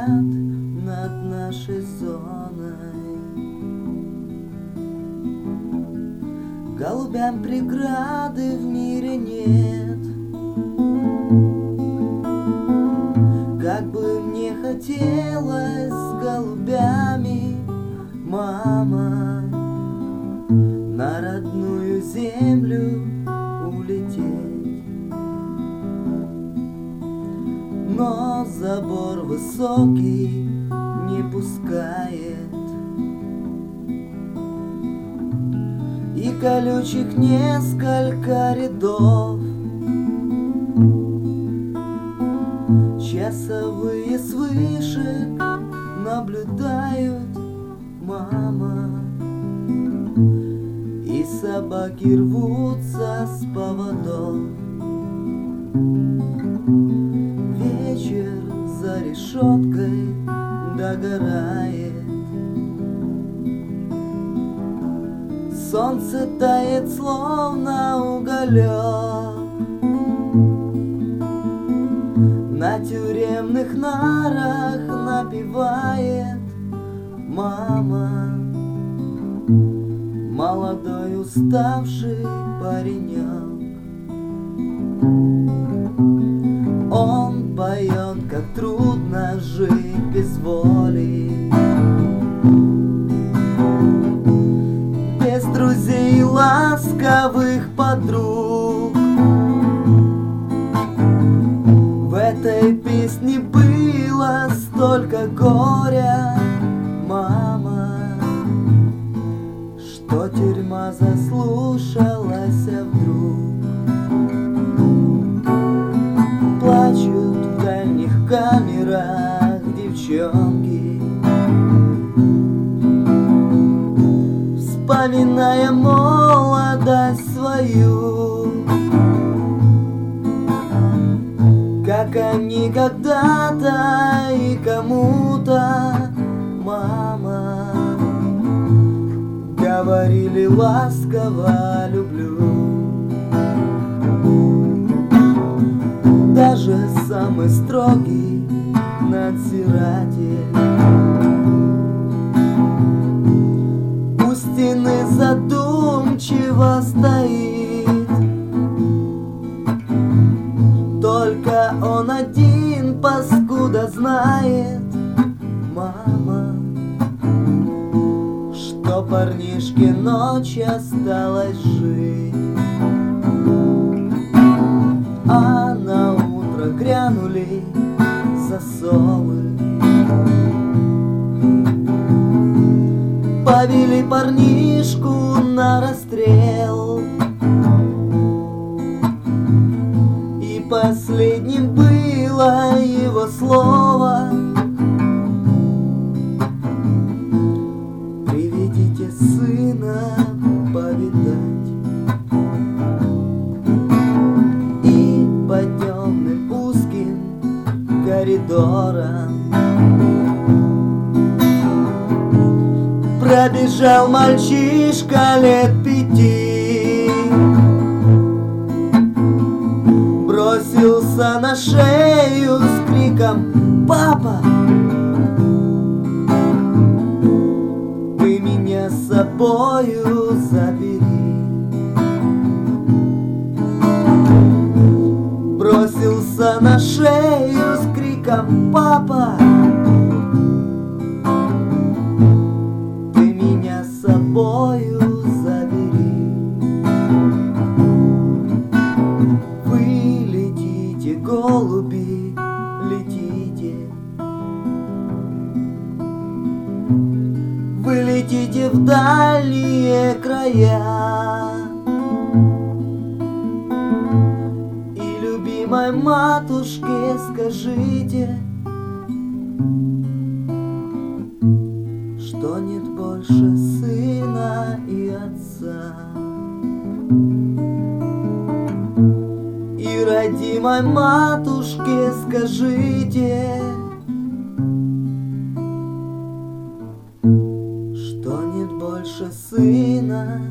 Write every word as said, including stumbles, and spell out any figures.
парят над нашей зоной. Голубям преграды в мире нет. Как бы мне хотелось с голубями, мама, на родную землю улететь. Но забор высокий не пускает, и колючих несколько рядов. Часовые с вышек наблюдают, мама, и собаки рвутся с поводов. Вечер за решеткой догорает, солнце тает, словно уголек. На тюремных нарах напевает, мама, молодой уставший паренек. Он поет, как трудно жить без воли, без друзей и ласковых подруг. В этой песне было столько горя, мама, что тюрьма заслушалась вдруг. Плачут в дальних камерах девчонки, вспоминая молодость свою, как они когда-то и кому-то, мама, говорили ласково люблю. Даже самый строгий надзиратель у стены задумчиво стоит. Только он один, паскуда, знает, мама, что парнишке ночь осталось жить. А на утро грянули засовы, повели парнишку на расстрел. И последним было его слово: приведите сына повидать. Коридором пробежал мальчишка лет пяти, бросился на шею с криком: папа, ты меня с собою забери. Бросился на шею с криком: папа, ты меня с собою забери. Вы летите, голуби, летите, вы летите в дальние края. Любимой матушке скажите, что нет больше сына и отца. И родимой матушке скажите, что нет больше сына